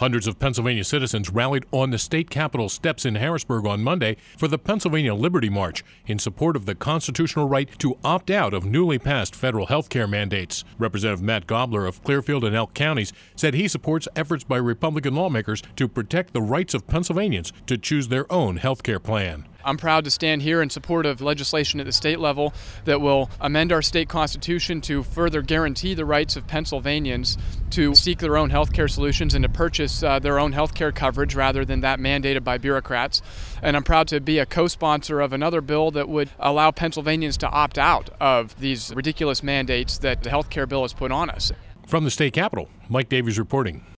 Hundreds of Pennsylvania citizens rallied on the state capitol steps in Harrisburg on Monday for the Pennsylvania Liberty March in support of the constitutional right to opt out of newly passed federal health care mandates. Representative Matt Gobler of Clearfield and Elk counties said he supports efforts by Republican lawmakers to protect the rights of Pennsylvanians to choose their own health care plan. I'm proud to stand here in support of legislation at the state level that will amend our state constitution to further guarantee the rights of Pennsylvanians to seek their own health care solutions and to purchase their own health care coverage rather than that mandated by bureaucrats. And I'm proud to be a co-sponsor of another bill that would allow Pennsylvanians to opt out of these ridiculous mandates that the health care bill has put on us. From the state capitol, Mike Davies reporting.